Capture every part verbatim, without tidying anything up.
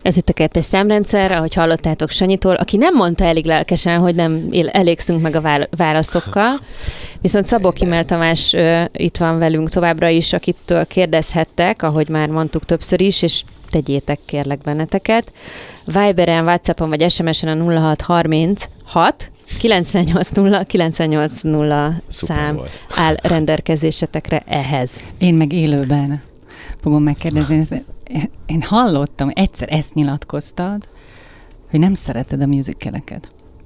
Ez itt a kettes számrendszer, ahogy hallottátok Sanyitól, aki nem mondta elég lelkesen, hogy nem elégszünk meg a válaszokkal. Viszont Szabó Kimmel Tamás ö, itt van velünk továbbra is, akitől kérdezhettek, ahogy már mondtuk többször is, és tegyétek kérlek benneteket. Viberen, WhatsAppon vagy es em es-en a nulla hat harminchat kilencvennyolc nulla kilencvennyolc nulla szám volt. Áll rendelkezésetekre ehhez. Én meg élőben fogom megkérdezni. Én hallottam, egyszer ezt nyilatkoztad, hogy nem szereted a musicaleket.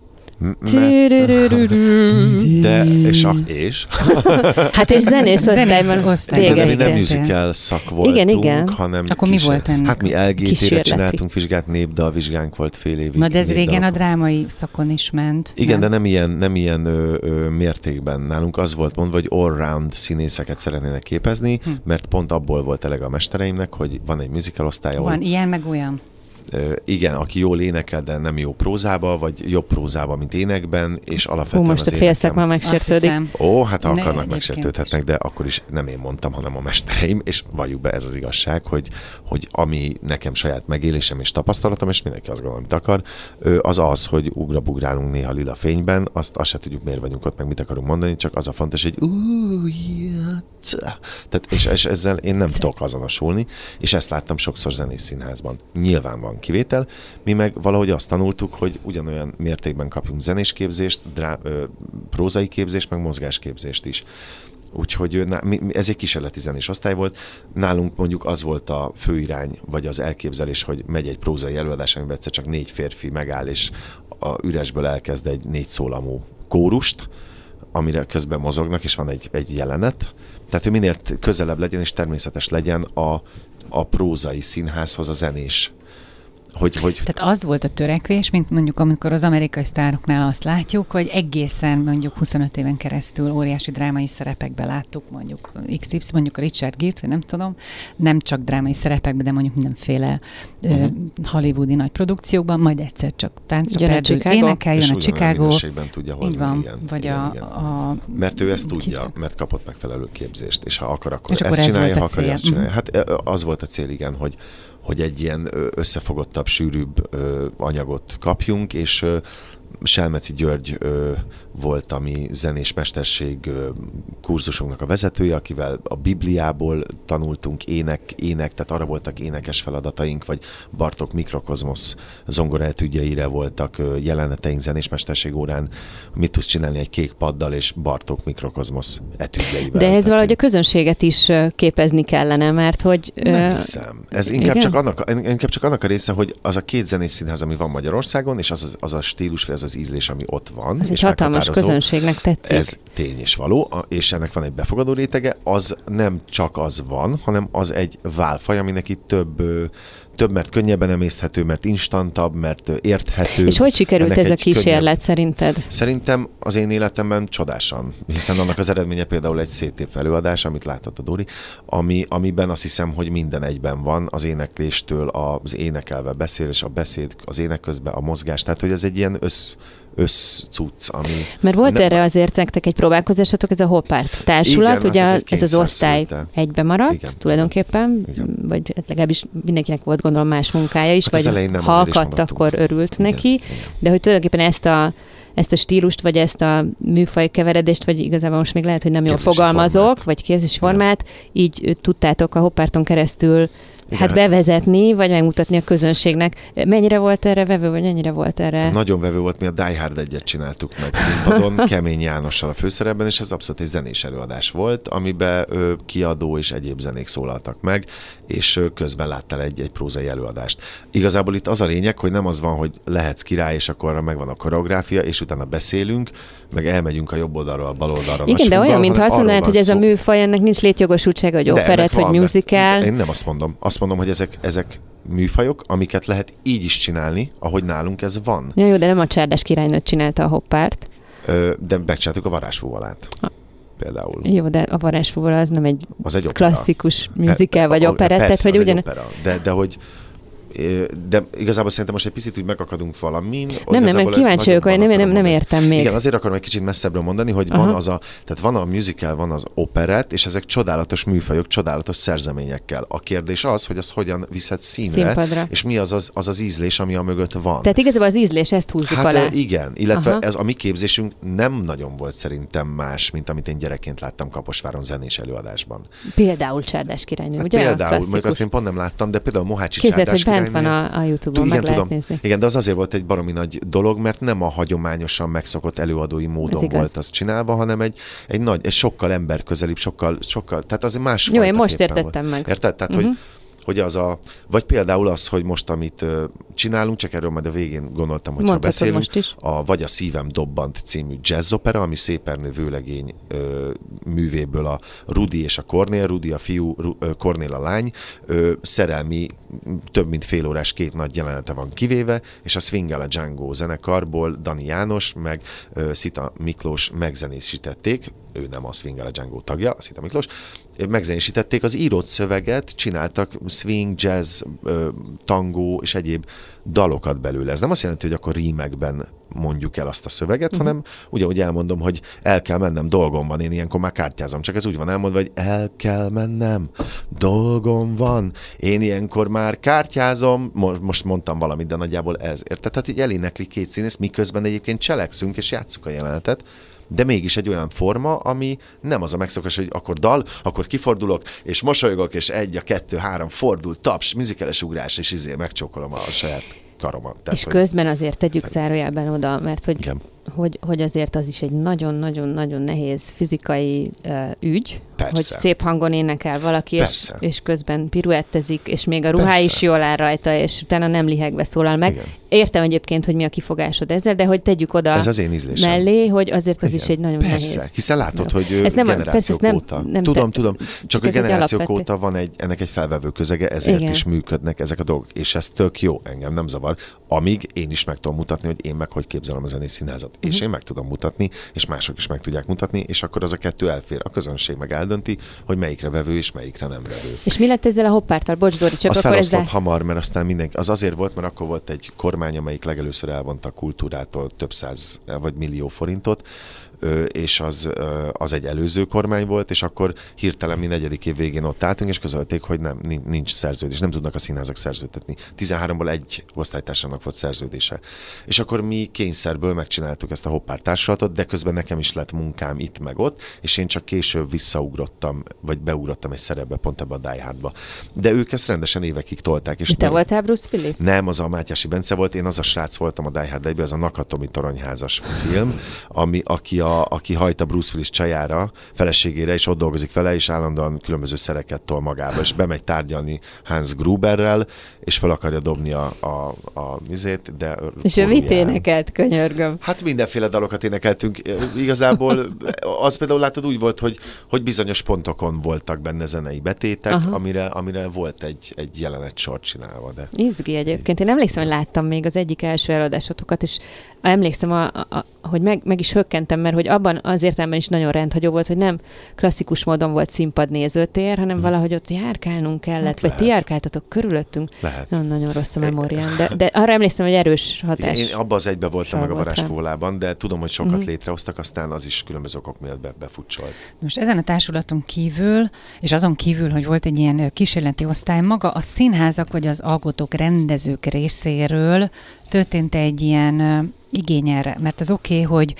De, és, a, és? Hát és zenész osztályban végeztél. De mi nem musical szak voltunk, igen, igen. hanem akkor mi volt ennek? Hát mi el gé té-re csináltunk vizsgát, népdalvizsgánk volt fél évig. Na de ez régen a drámai szakon is ment. Igen, nem? de nem ilyen, nem ilyen ö, ö, mértékben. Nálunk az volt mondva, hogy all-round színészeket szeretnének képezni, hm. mert pont abból volt eleg a mestereimnek, hogy van egy musical osztály. Van ilyen, meg olyan. Uh, igen, aki jól énekel, de nem jó prózába, vagy jobb prózába, mint énekben, és alapvetően Hú, most az a félszak már megsértődik. Ó, hát ha akarnak, megsértődhetnek, de akkor is nem én mondtam, hanem a mestereim, és valljuk be, ez az igazság, hogy, hogy ami nekem saját megélésem és tapasztalatom, és mindenki azt gondolom, amit akar, az az, hogy ugrabugrálunk néha lila fényben, azt, azt se tudjuk, miért vagyunk ott, meg mit akarunk mondani, csak az a fontos, hogy uh, yeah. Tehát, és, és ezzel én nem tudok azonosulni, és ezt láttam sokszor zenész színházban. Nyilván van kivétel, mi meg valahogy azt tanultuk, hogy ugyanolyan mértékben kapjunk zenésképzést, drá, ö, prózai képzést, meg mozgásképzést is. Úgyhogy na, mi, ez egy kísérleti zenés osztály volt. Nálunk mondjuk az volt a főirány, vagy az elképzelés, hogy megy egy prózai előadás, amiben egyszer csak négy férfi megáll, és a üresből elkezd egy négy szólamú kórust, amire közben mozognak, és van egy, egy jelenet. Tehát, hogy minél közelebb legyen, és természetes legyen a, a prózai színházhoz a zenés. Hogy, hogy... Tehát az volt a törekvés, mint mondjuk amikor az amerikai sztároknál azt látjuk, hogy egészen mondjuk huszonöt éven keresztül óriási drámai szerepekben láttuk, mondjuk iksz ipszilon, mondjuk a Richard Gere-t, vagy nem tudom, nem csak drámai szerepekben, de mondjuk mindenféle uh-huh. uh, hollywoodi nagy produkciókban, majd egyszer csak táncra perdül, énekel, jön a Chicago. Tudja hozni, van, igen, vagy igen, a, igen. A, mert ő ezt tudja, mert kapott megfelelő képzést, és ha akar, akkor és ezt akkor csinálja, ez ha akarja, ezt csinálja. Uh-huh. Hát az volt a cél, igen, hogy hogy egy ilyen összefogottabb, sűrűbb ö, anyagot kapjunk, és ö, Selmeci György ö, volt a mi zenés mesterség ö, kurzusunknak a vezetője, akivel a Bibliából tanultunk ének, ének, tehát arra voltak énekes feladataink, vagy Bartók Mikrokozmosz zongoraetüdjeire voltak ö, jeleneteink zenés mesterség órán. Mit tudsz csinálni egy kék paddal és Bartók Mikrokozmosz etüdjeivel? De ez valahogy a közönséget is képezni kellene, mert hogy... Nem ö... hiszem. Ez inkább csak, annak, inkább csak annak a része, hogy az a két zenés színház, ami van Magyarországon, és az, az, az a stílus, vagy az az ízlés, ami ott van. Ez egy hatalmas közönségnek tetszik. Ez tény és való, és ennek van egy befogadó rétege, az nem csak az van, hanem az egy válfaj, aminek itt több, több mert könnyebben emészthető, mert instantabb, mert érthető. És hogy sikerült ennek ez a kísérlet könnyebb... szerinted? Szerintem az én életemben csodásan, hiszen annak az eredménye például egy szétép előadás, amit látott a Dori, ami, amiben azt hiszem, hogy minden egyben van, az énekléstől az énekelve beszélés, a beszéd, az ének közben a mozgás, tehát hogy ez egy ilyen össz összcucc, ami... Mert volt nem... erre azért nektek egy próbálkozásatok, ez a Hoppárt társulat, igen, ugye hát ez, ez az osztály szülte. Egybe maradt, igen, tulajdonképpen, igen. Vagy legalábbis mindenkinek volt gondolom más munkája is, hát vagy ha akadt, akkor örült igen, neki, igen. De hogy tulajdonképpen ezt a ezt a stílust, vagy ezt a műfaj keveredést, vagy igazából most még lehet, hogy nem jól fogalmazok, formát. Vagy képzési formát, így tudtátok a Hoppárton keresztül igen, hát bevezetni, vagy megmutatni a közönségnek. Mennyire volt erre vevő, vagy mennyire volt erre? Nagyon vevő volt, mi a Die Hard egyet csináltuk meg színpadon, Kemény Jánossal a főszerepben, és ez abszolút egy zenés előadás volt, amiben ö, kiadó és egyéb zenék szólaltak meg, és ö, közben láttál egy, egy prózai előadást. Igazából itt az a lényeg, hogy nem az van, hogy lehetsz király, és akkor megvan a koreográfia, és utána beszélünk, meg elmegyünk a jobb oldalról, a bal oldalra. Igen, de olyan, mintha azt mondanád, hogy ez a műfaj, ennek nincs létjogosultsága, hogy operett, vagy musical. Én nem azt mondom. Azt mondom, hogy ezek, ezek műfajok, amiket lehet így is csinálni, ahogy nálunk ez van. Ja, jó, de nem a Csárdás királynőt csinálta a Hoppárt. Ö, de megcsináltuk a Varázsfúvalát. Ha. Például. Jó, de a Varázsfúvala az nem egy, az egy klasszikus musical, vagy operett, tehát hogy ugyan... De, de hogy de igazából szerintem most egy picit úgy megakadunk valamin. Nem, nem, nem kíváncsi vagyok, hogy nem, nem, nem értem még. Igen, azért akarom egy kicsit messzebbről mondani, hogy Aha. van az a, tehát van a musical, van az operett, és ezek csodálatos műfajok, csodálatos szerzeményekkel. A kérdés az, hogy az hogyan viszed színre, Színpadra. És mi az az, az az ízlés, ami a mögött van. Tehát igazából az ízlés, ezt húzzuk hát alá. Igen, illetve Aha. ez a mi képzésünk nem nagyon volt szerintem más, mint amit én gyerekként láttam Kaposváron zenés előadásban. Például Csárdás királynő, hát ugye? Például, mondjuk azt én pont nem láttam, de például Mohácsi Csárdás királynő. Kézzed, hogy bent van a, a YouTube-on, meg lehet nézni. Igen, de az azért volt egy baromi nagy dolog, mert nem a hagyományosan megszokott előadói módon volt az csinálva, hanem egy, egy nagy, egy sokkal emberközelibb, sokkal, sokkal, tehát azért más. Jó, én most értettem volt. meg. Érted? Tehát, uh-huh. hogy hogy az a, vagy például az, hogy most, amit uh, csinálunk, csak erről majd a végén gondoltam, hogy ha beszélünk, most is. A Vagy a szívem dobbant című jazzopera, ami Szépernő vőlegény uh, művéből a Rudi és a Kornél, Rudi a fiú, uh, Kornél a lány, uh, szerelmi, több mint fél órás két nagy jelenete van kivéve, és a Swingel a Django zenekarból Dani János, meg uh, Szita Miklós megzenésítették, ő nem a Swingel a Django tagja, a Szita Miklós, megzenésítették az írott szöveget, csináltak swing, jazz, tangó és egyéb dalokat belőle. Ez nem azt jelenti, hogy akkor rímekben mondjuk el azt a szöveget, uh-huh. hanem ugyanúgy elmondom, hogy el kell mennem, dolgom van, én ilyenkor már kártyázom, csak ez úgy van elmondva, hogy el kell mennem, dolgom van, én ilyenkor már kártyázom, most mondtam valamit, de nagyjából ez. Érted? Tehát, hogy elénekli két színész, miközben egyébként cselekszünk és játsszuk a jelenetet, de mégis egy olyan forma, ami nem az a megszokás, hogy akkor dal, akkor kifordulok, és mosolygok, és egy, a kettő, három, fordul, taps, műzikeles ugrás, és izé megcsókolom a saját karomat. Tehát, és hogy... közben azért tegyük zárójelben oda, mert hogy, hogy, hogy azért az is egy nagyon-nagyon-nagyon nehéz fizikai uh, ügy, Persze. hogy szép hangon énekel valaki, és, és közben piruettezik, és még a ruhá Persze. is jól áll rajta, és utána nem lihegve szólal meg. Igen. Értem egyébként, hogy mi a kifogásod ezzel, de hogy tegyük oda Ez az én mellé, hogy azért az Igen. is egy nagyon Persze. nehéz. Hiszen látod, hogy ez nem, generációk nem, óta. Nem tudom, te, tudom, csak a generációk egy óta van egy, ennek egy felvevő közege, ezért Igen. is működnek ezek a dolgok, és ez tök jó, engem nem zavar. Amíg én is meg tudom mutatni, hogy én meg hogy képzelem a zenés színházat. Uh-huh. És én meg tudom mutatni, és mások is meg tudják mutatni, és akkor az a kettő elfér. A közönség meg eldönti, hogy melyikre vevő, és melyikre nem vevő. És mi lett ezzel a hoppártal? Bocs, Dori, csak az akkor felosztott ezzel... hamar, mert aztán mindenki, az azért volt, mert akkor volt egy kormány, amelyik legelőször elvonta a kultúrától több száz vagy millió forintot, és az, az egy előző kormány volt, és akkor hirtelen mi negyedik év végén ott álltunk, és közölték, hogy nem, nincs szerződés, nem tudnak a színházak szerződtetni. tizenháromból egy osztálytársának volt szerződése. És akkor mi kényszerből megcsináltuk ezt a hoppár társulatot, de közben nekem is lett munkám itt meg ott, és én csak később visszaugrottam, vagy beugrottam egy szerepbe, pont ebbe a Die Hardba. De ők ezt rendesen évekig tolták. És te nem, voltál Bruce Willis? Nem, az a Mátyási Bence volt, én az a srác voltam a Die Hard egyben, az a Nakatomi toronyházas film, ami, aki A, aki hajt a Bruce Willis csajára, feleségére, és ott dolgozik vele, és állandóan különböző szereket tol magába, és bemegy tárgyalni Hans Gruberrel, és fel akarja dobni a, a, a vizét, de... És ő mit énekelt, könyörgöm? Hát mindenféle dalokat énekeltünk. Igazából az például látod úgy volt, hogy, hogy bizonyos pontokon voltak benne zenei betétek, amire, amire volt egy, egy jelenet sor csinálva. De... Izgi egyébként. Én emlékszem, hogy láttam még az egyik első előadásotokat, és emlékszem, a, a, hogy meg, meg is hökkentem, mert hogy abban az értelemben is nagyon rendhagyó volt, hogy nem klasszikus módon volt színpad nézőtér, hanem hmm. valahogy ott járkálnunk kellett, hát vagy lehet. Ti járkáltatok körülöttünk. Lehet. Nagyon, nagyon rossz a memóriám, de, de arra emlékszem, hogy erős hatás. Én abban az egyben voltam meg a varázsfólában, de tudom, hogy sokat hmm. létrehoztak, aztán az is különböző okok miatt be, befutcsolt. Most ezen a társulaton kívül, és azon kívül, hogy volt egy ilyen kísérleti osztály, maga a színházak vagy az alkotók, rendezők részéről történt egy ilyen igény erre, mert az oké, okay, hogy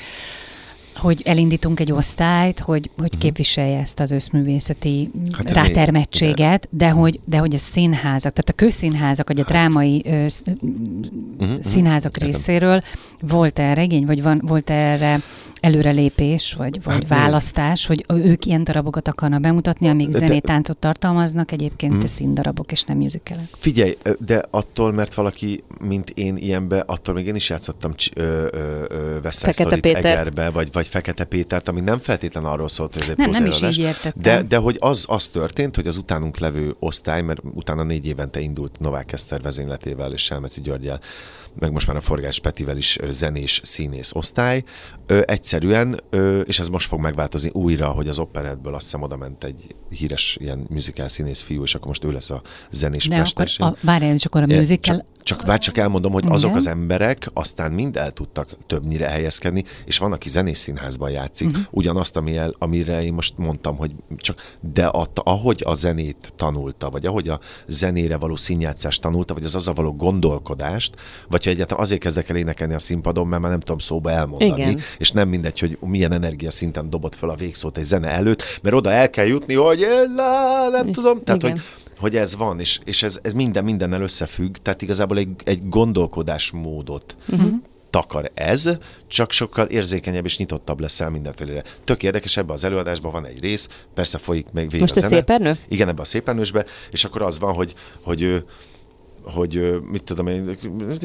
hogy elindítunk egy osztályt, hogy, hogy uh-huh. képviselje ezt az összművészeti hát rátermettséget, de hogy, de hogy a színházak, tehát a közszínházak, vagy a drámai hát. ö, uh-huh. színházak uh-huh. részéről volt erre igény, vagy van, volt erre előrelépés, vagy, vagy hát választás, nézd. Hogy ők ilyen darabokat akarnak bemutatni, amíg zenét, táncot tartalmaznak, egyébként uh-huh. színdarabok, és nem musicalek. Figyelj, de attól, mert valaki mint én ilyenbe, attól még én is játszottam West Side Storyt Egerbe, vagy, vagy Fekete Pétert, ami nem feltétlenül arról szólt, hogy ez egy nem, nem is így értettem. De, de hogy az, az történt, hogy az utánunk levő osztály, mert utána négy évente indult Novák Eszter vezényletével és Selmeci Györgyel, meg most már a Forgás Petivel is zenés, színész osztály. Ö, egyszerűen, ö, és ez most fog megváltozni újra, hogy az operettből azt hiszem oda ment egy híres ilyen musical színész fiú, és akkor most ő lesz a zenés mesterség. Várjál, és akkor a musical... Csak, csak, bár csak elmondom, hogy azok az emberek aztán mind el tudtak többnyire helyezkedni, és van, aki zenés színházban játszik, uh-huh. ugyanazt, ami el, amire én most mondtam, hogy csak, de a, ahogy a zenét tanulta, vagy ahogy a zenére való színjátszást tanulta, vagy az azzal való gondolkodást, vagy ha egyáltalán azért kezdek el énekelni a színpadon, mert már nem tudom szóba elmondani, igen. és nem mindegy, hogy milyen energiaszinten dobott fel a végszót egy zene előtt, mert oda el kell jutni, hogy lá, nem tudom, tehát hogy hogy ez van, és, és ez, ez minden mindennel összefügg, tehát igazából egy, egy gondolkodásmódot uh-huh. takar ez, csak sokkal érzékenyebb és nyitottabb leszel mindenfélére. Tök érdekes, ebben az előadásban van egy rész, persze folyik még végig most a zene. Most a Szépernő? Igen, ebben a Szépernősbe, és akkor az van, hogy, hogy hogy mit tudom én,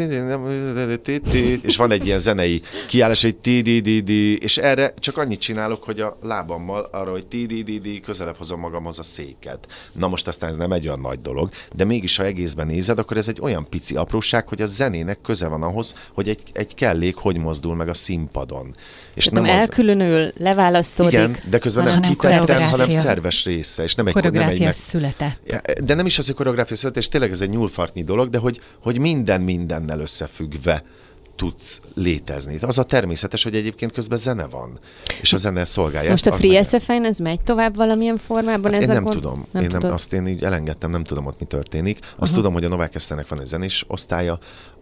és van egy ilyen zenei kiállás, hogy ti-di-di-di, és erre csak annyit csinálok, hogy a lábammal arra, hogy ti-di-di-di, közelebb hozom magamhoz a széket. Na most aztán ez nem egy olyan nagy dolog, de mégis, ha egészben nézed, akkor ez egy olyan pici apróság, hogy a zenének köze van ahhoz, hogy egy, egy kellék hogy mozdul meg a színpadon. És nem, nem az... elkülönül, leválasztódik. Igen, de közben nem kitettem, hanem szerves része. És nem egy, koreográfia nem egy meg... született. De nem is az, hogy koreográfia született, és tényleg ez egy nyúlfartnyi dolog, de hogy, hogy minden mindennel összefüggve tudsz létezni. Az a természetes, hogy egyébként közben zene van, és a zene szolgálja. Most a Free es ef i-n ez megy tovább valamilyen formában? Hát ez én nem gond... tudom. Nem én nem, azt én így elengedtem, nem tudom ott mi történik. Azt uh-huh. tudom, hogy a Novák Eszternek van egy zenés osztálya,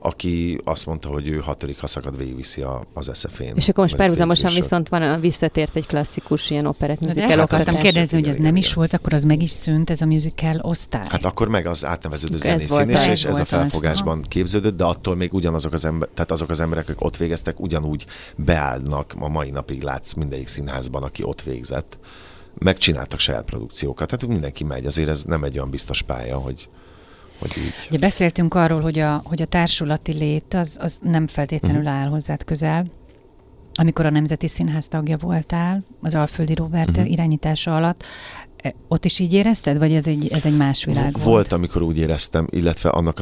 aki azt mondta, hogy ő hatodik, ha szakad, végigviszi a, az es ef i-n. És akkor most párhuzamosan viszont van, a, visszatért egy klasszikus ilyen operett musical. Hát akartam kérdezni, hogy ez nem is volt, akkor az meg is szűnt, ez a musical osztály. Hát akkor meg az átneveződött zenészínés, és ez a felfogásban képződött, de attól még ugyanazok az ember, tehát azok az emberek, akik ott végeztek, ugyanúgy beállnak, a mai napig látsz mindegyik színházban, aki ott végzett. Megcsináltak saját produkciókat, tehát mindenki megy, azért ez nem egy olyan biztos pálya, hogy hogy így. Ugye beszéltünk arról, hogy a, hogy a társulati lét az, az nem feltétlenül uh-huh. áll hozzád közel. Amikor a Nemzeti Színház tagja voltál, az Alföldi Róbert uh-huh. irányítása alatt, ott is így érezted, vagy ez egy, ez egy más világ volt? Volt, amikor úgy éreztem, illetve annak a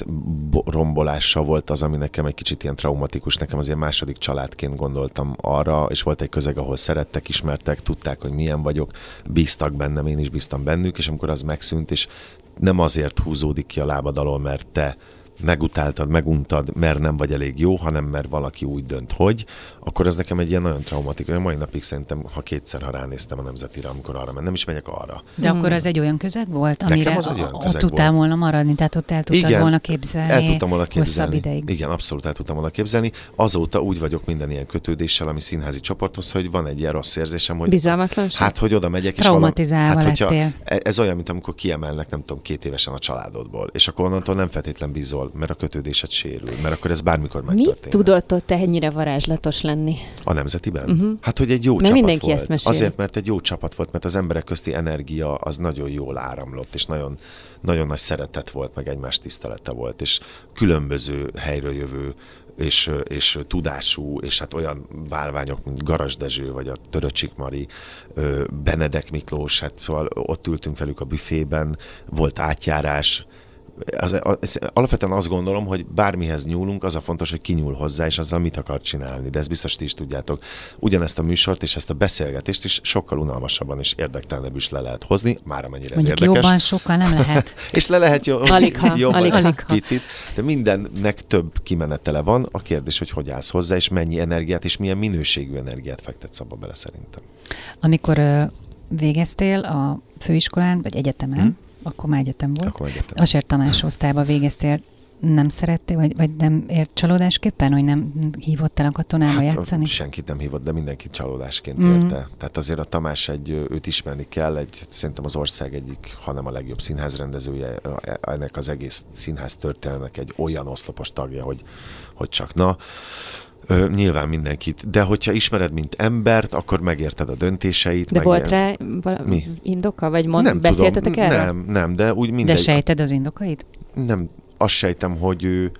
szétrombolása volt az, ami nekem egy kicsit ilyen traumatikus. Nekem az ilyen második családként gondoltam arra, és volt egy közeg, ahol szerettek, ismertek, tudták, hogy milyen vagyok, bíztak bennem, én is bíztam bennük, és amikor az megszűnt, és nem azért húzódik ki a lábad alól, mert te megutáltad, meguntad, mert nem vagy elég jó, hanem mert valaki úgy dönt, hogy, akkor ez nekem egy ilyen nagyon traumatikus. Mai napig szerintem, ha kétszer, ha ránéztem a Nemzetire, amikor arra ment, nem is megyek arra. De hmm. akkor az egy olyan közeg volt, amire az olyan ott tudtál volna maradni, tehát ott el tudtad igen, volna képzelni el tudtam volna képzelni. Hosszabb ideig. Igen, abszolút el tudtam volna képzelni. Azóta úgy vagyok minden ilyen kötődéssel, ami színházi csoporthoz, hogy van egy ilyen rossz érzésem, hogy bizalmatlanság. Hát, hogy oda megyek, és traumatizálva hát, lettél. Ez olyan, mint amikor kiemelnek, nem tudom, két évesen a családodból, és akkor onnantól nem feltétlen bízol, mert a kötődésed sérül, mert akkor ez bármikor megtörténhet. Mi tudott ott te ennyire varázslatos lenni? A Nemzetiben? Uh-huh. Hát, hogy egy jó mert csapat volt. Azért, mert egy jó csapat volt, mert az emberek közti energia az nagyon jól áramlott, és nagyon, nagyon nagy szeretet volt, meg egymás tisztelete volt, és különböző helyről jövő és, és tudású, és hát olyan bálványok, mint Garas Dezső, vagy a Töröcsik Mari, Benedek Miklós, hát szóval ott ültünk velük a büfében, volt átjárás. Az, az, alapvetően azt gondolom, hogy bármihez nyúlunk, az a fontos, hogy ki nyúl hozzá, és azzal mit akar csinálni. De ezt biztos ti is tudjátok. Ugyanezt a műsort és ezt a beszélgetést is sokkal unalmasabban és érdektelenebb is le lehet hozni, már amennyire ez érdekes. Jobban sokkal nem lehet. És le lehet jo- aligha, jobban aligha. egy picit. De mindennek több kimenetele van. A kérdés, hogy hogy állsz hozzá, és mennyi energiát, és milyen minőségű energiát fektetsz abba bele szerintem. Amikor uh, végeztél a főiskolán, vagy egyetemen, hmm? akkor már egyetem volt. Akkor egyetem. A Ser Tamás osztályba végeztél. Nem szerettél, vagy, vagy nem ért csalódásképpen, hogy nem hívott el a katonába hát, játszani? Senkit nem hívott, de mindenki csalódásként mm. érte. Tehát azért a Tamás egy, őt ismerni kell, egy, szerintem az ország egyik, hanem a legjobb színházrendezője, ennek az egész színház történelmek egy olyan oszlopos tagja, hogy, hogy csak na. Ö, nyilván mindenkit, de hogyha ismered, mint embert, akkor megérted a döntéseit. De meg volt ilyen... rá Mi? indoka? Vagy mond, nem beszéltetek tudom, erről? Nem, nem, de úgy mindegy. De sejted az indokait? Nem, azt sejtem, hogy ő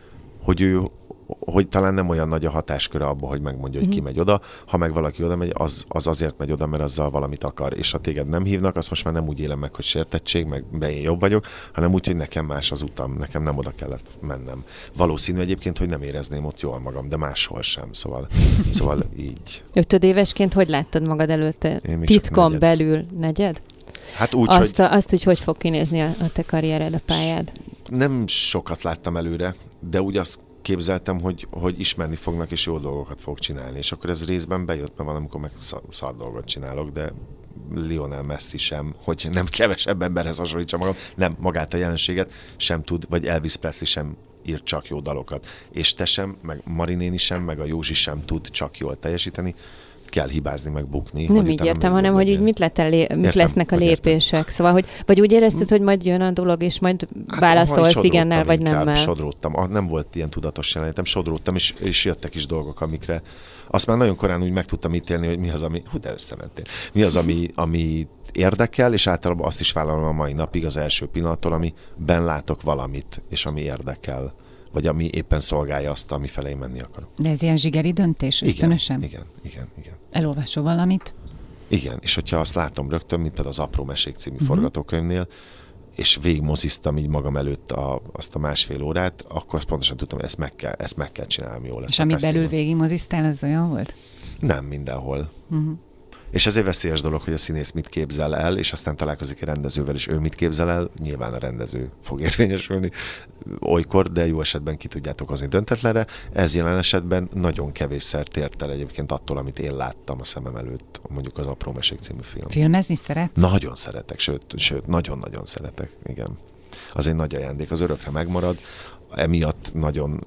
hogy ő hogy talán nem olyan nagy a hatásköre abban, hogy megmondja, hogy mm. ki megy oda. Ha meg valaki oda megy, az, az azért megy oda, mert azzal valamit akar. És ha téged nem hívnak, azt most már nem úgy élem meg, hogy sértettség, meg be én jobb vagyok, hanem úgy, hogy nekem más az utam, nekem nem oda kellett mennem. Valószínű egyébként, hogy nem érezném ott jól magam, de máshol sem. Szóval, szóval így. Ötödévesként hogy láttad magad előtte? Titkon negyed. belül negyed? Hát úgy, azt, hogy... a, azt, hogy hogy fog kinézni a, a te karriered, a pályád? Nem sokat láttam előre, de úgy azt képzeltem, hogy, hogy ismerni fognak, és jó dolgokat fog csinálni. És akkor ez részben bejött, mert valamikor meg szar, szar dolgot csinálok, de Lionel Messi sem, hogy nem kevesebb emberhez hasonlítsa magam, nem magát a jelenséget sem tud, vagy Elvis Presley sem ír csak jó dalokat. És te sem, meg Marinéni sem, meg a Józsi sem tud csak jól teljesíteni. Kell hibázni, meg bukni. Nem így értem, hanem hogy úgy mit, lett a lé- mit értem, lesznek a lépések. Értem. Szóval, hogy vagy úgy érezted, hogy majd jön a dolog, és majd hát, válaszolsz igennel, vagy nemmel. Sodródtam. Nem volt ilyen tudatos jelenetem. Sodródtam, és, és jöttek is dolgok, amikre azt már nagyon korán úgy meg tudtam ítélni, hogy mi az, ami... Hú, de összementél. Mi az, ami, ami érdekel, és általában azt is vállalom a mai napig az első pillanattól, amiben látok valamit, és ami érdekel, vagy ami éppen szolgálja azt, ami felé menni akarok. De ez ilyen zsigeri döntés, ösztönösen? Igen, igen, igen. Elolvasol valamit? Igen, és hogyha azt látom rögtön, mint például az Apró Mesék című uh-huh. forgatókönyvnél, és végigmoziztam így magam előtt a, azt a másfél órát, akkor azt pontosan tudtam, hogy ezt meg kell, ezt meg kell csinálni, jól lesz. És ami belül végigmoziztál, az olyan volt? Nem mindenhol. Uh-huh. És ezért veszélyes dolog, hogy a színész mit képzel el, és aztán találkozik egy rendezővel, és ő mit képzel el, nyilván a rendező fog érvényesülni olykor, de jó esetben ki tudjátok hozni döntetlenre. Ez jelen esetben nagyon kevésszer tért el egyébként attól, amit én láttam a szemem előtt, mondjuk az Apró Mesék című film. Filmezni szeretsz? Nagyon szeretek, sőt, sőt nagyon-nagyon szeretek, igen. Az egy nagy ajándék, az örökre megmarad, emiatt nagyon,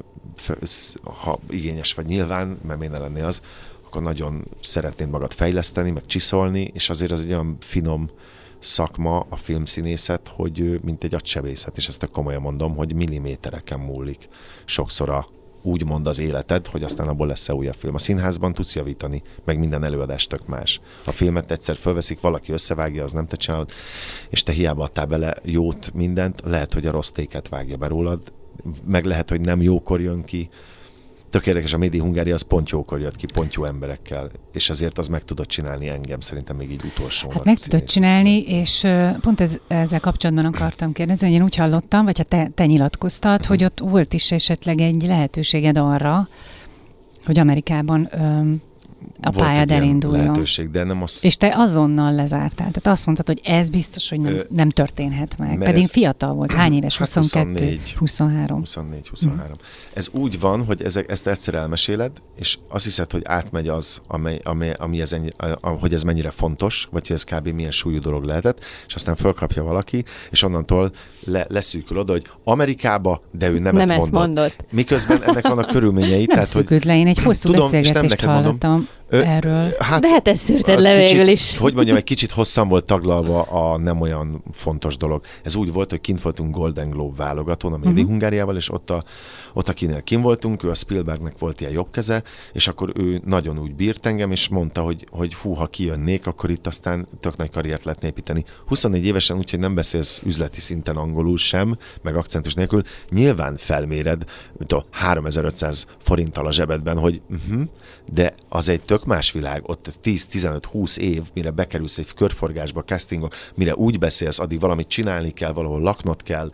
ha igényes vagy nyilván, mert miért ne lenné az, akkor nagyon szeretnéd magad fejleszteni, meg csiszolni, és azért az egy olyan finom szakma, a filmszínészet, hogy mint egy agysebészet, és ezt a komolyan mondom, hogy millimétereken múlik sokszor a, úgy mond az életed, hogy aztán abból lesz-e újabb film. A színházban tudsz javítani, meg minden előadás tök más. A filmet egyszer fölveszik, valaki összevágja, az nem te csinálod, és te hiába adtál bele jót, mindent, lehet, hogy a rossz téket vágja be rólad, meg lehet, hogy nem jókor jön ki. Tök érdekes, a Made in Hungária az pont jókor jött ki, pont jó emberekkel, és ezért az meg tudott csinálni engem, szerintem még így utolsó. Hát meg tudott csinálni, és pont ez, ezzel kapcsolatban akartam kérdezni, hogy én úgy hallottam, vagy ha te, te nyilatkoztad, uh-huh. hogy ott volt is esetleg egy lehetőséged arra, hogy Amerikában öm, a volt pályád elinduljon. Lehetőség, de nem az... És te azonnal lezártál. Tehát azt mondtad, hogy ez biztos, hogy nem, Ö, nem történhet meg. Pedig ez... fiatal volt. Hány éves? Hát huszonkettő? huszonhárom. huszonnégy, huszonhárom. Mm. Ez úgy van, hogy ezek, ezt egyszer elmeséled, és azt hiszed, hogy átmegy az, amely, amely, ami ez ennyi, hogy ez mennyire fontos, vagy hogy ez kb. Milyen súlyú dolog lehetett, és aztán fölkapja valaki, és onnantól le, leszűkül oda, hogy Amerikába, de ő nemet, nemet mondott. mondott. Miközben ennek vannak körülményei. Nem szűkült le, én egy hosszú tudom, beszélgetést hallottam. Ö, erről. Hát, de hát ez szűrted le végül is. Hogy mondjam, egy kicsit hosszan volt taglalva a nem olyan fontos dolog. Ez úgy volt, hogy kint voltunk Golden Globe válogatón a Made in uh-huh. Hungáriával, és ott, a, ott akinél kint voltunk, ő a Spielbergnek volt ilyen jobbkeze, és akkor ő nagyon úgy bírt engem, és mondta, hogy, hogy hú, ha kijönnék, akkor itt aztán tök nagy karriert lehetne építeni. huszonnégy évesen, úgyhogy nem beszélsz üzleti szinten angolul sem, meg akcentus nélkül, nyilván felméred, mint a háromezer-ötszáz forinttal a zsebedben, hogy uh-huh, de az egy tök más világ, ott tíz-tizenöt-húsz év, mire bekerülsz egy körforgásba, castingok, mire úgy beszélsz, addig valamit csinálni kell, valahol laknod kell,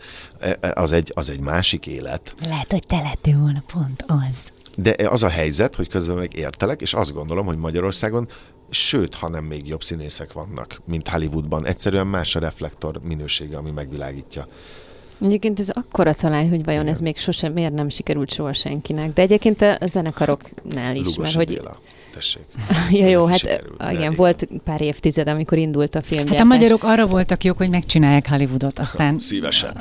az egy, az egy másik élet. Lehet, hogy te lettél volna pont az. De az a helyzet, hogy közben meg értelek, és azt gondolom, hogy Magyarországon, sőt, ha nem még jobb színészek vannak, mint Hollywoodban. Egyszerűen más a reflektor minősége, ami megvilágítja. Egyébként ez akkora talán, hogy vajon igen. ez még sosem, miért nem sikerült soha senkinek. De egyébként a zenekaroknál is. Lugos mert, Béla, tessék. ja, jó, hát sikerült, igen, igen, volt pár évtized, amikor indult a filmgyártás. Hát a magyarok arra voltak jók, hogy megcsinálják Hollywoodot, aztán... Szívesen.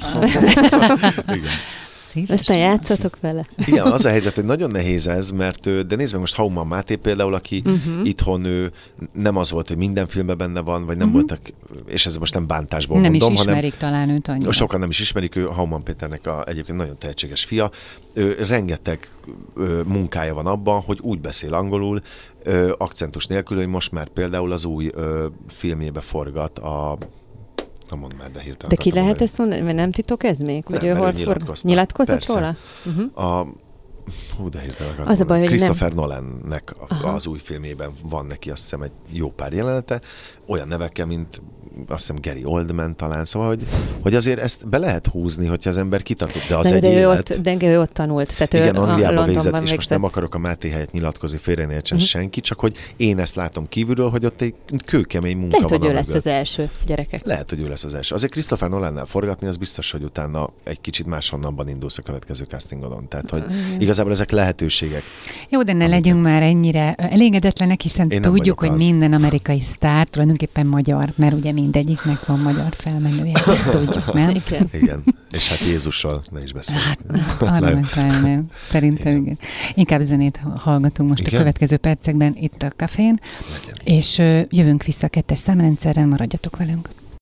Igen. Szívesen. Aztán játszatok vele. Igen, az a helyzet, hogy nagyon nehéz ez, mert de nézd meg most Hauman Máté például, aki uh-huh. itthon ő nem az volt, hogy minden filmben benne van, vagy nem uh-huh. voltak, és ez most nem bántásból nem mondom, is ismerik hanem, talán őt annyira. Sokan nem is ismerik, ő Hauman Péternek a, egyébként nagyon tehetséges fia. Ő, rengeteg ő, munkája van abban, hogy úgy beszél angolul, ő, akcentus nélkül, hogy most már például az új ő, filmjébe forgat a Na mondd már, de hirtelen. De ki lehet ezt mondani, mert nem titok ez még? Nem, hogy ő hol nyilatkozott. Nyilatkozott róla? Uh-huh. A, hú, de hirtelen akartam. Az a baj, hogy Christopher nem... Nolannek az új filmében van neki azt hiszem egy jó pár jelenete, olyan nevekkel, mint azt hiszem Gary Oldman talán, szóval, hogy, hogy azért ezt be lehet húzni, hogyha az ember kitartott, de az de, egy de élet. Ott, de ő ott tanult. Tehát igen, ő Angliába végzett, és most nem akarok a Máté helyett nyilatkozni, félreértsen uh-huh. senki, csak hogy én ezt látom kívülről, hogy ott egy kőkemény munka lehet, van. Lehet, hogy ő mögött. lesz az első, gyerekek. Lehet, hogy ő lesz az első. Azért Christopher Nolannál forgatni, az biztos, hogy utána egy kicsit máshonnanban indulsz a következő castingodon. Tehát, hogy uh-huh. igazából ezek lehetőségek. Jó, de ne amiket... legyünk már ennyire elégedetlenek, hiszen tudjuk, hogy az. minden amerikai sztár tulajdonképpen magyar, mert ugye mindegyiknek van magyar felmenője. Ezt tudjuk, nem? Igen. igen. És hát Jézussal ne is beszéljünk. Hát, arra meg nem. Szerintem igen. igen. Inkább zenét hallgatunk most igen? a következő percekben itt a kafén, Legyen. és uh, jövünk vissza a kettes számrendszerrel, maradjatok velünk.